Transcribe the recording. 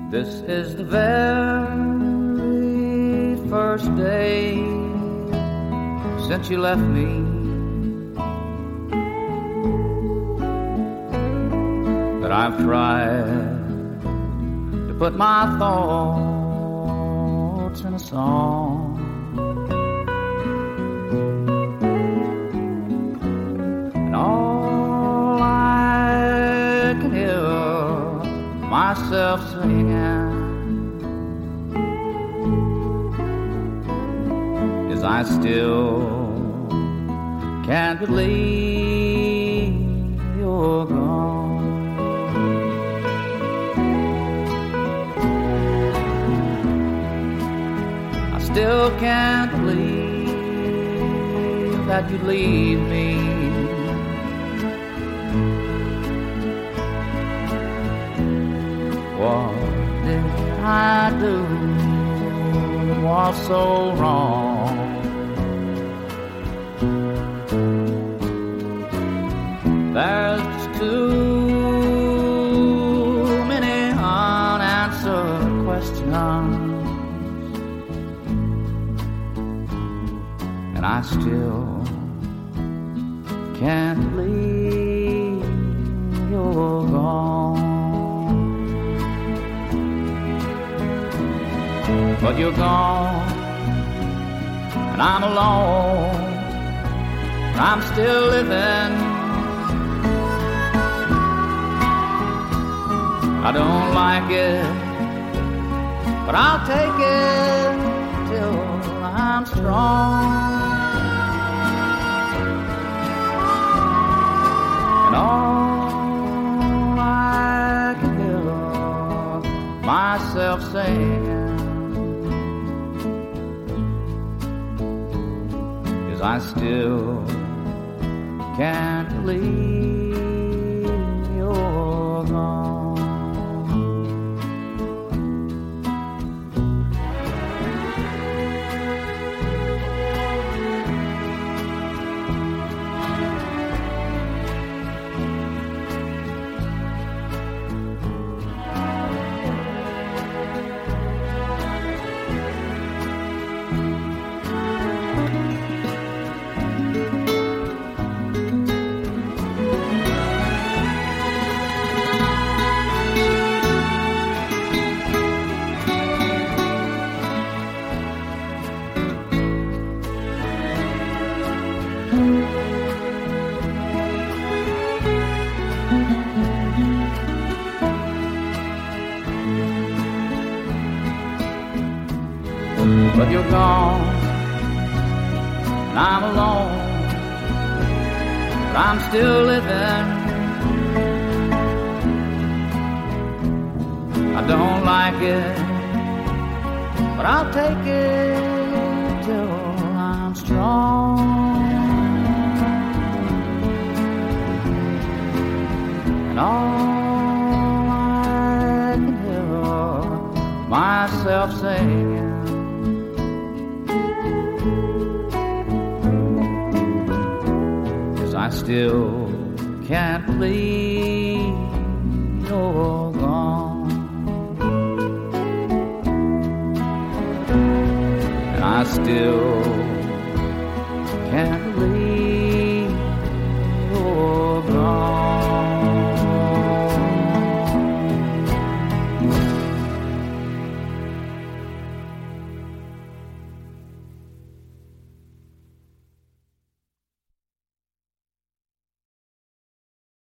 This is the very first day since you left me. But I've tried to put my thoughts in a song. And all I can hear myself singing is I still can't believe you're gone. I still can't believe that you'd leave me. What did I do was so wrong? There's too many unanswered questions, and I still can't believe you're gone. But you're gone, and I'm alone. I'm still living. I don't like it, but I'll take it till I'm strong. And all I can hear myself saying is I still can't believe you're gone. But you're gone, and I'm alone, but I'm still living. I don't like it, but I'll take it till I'm strong. And all I can hear myself saying I still can't believe you're gone. And I still can't believe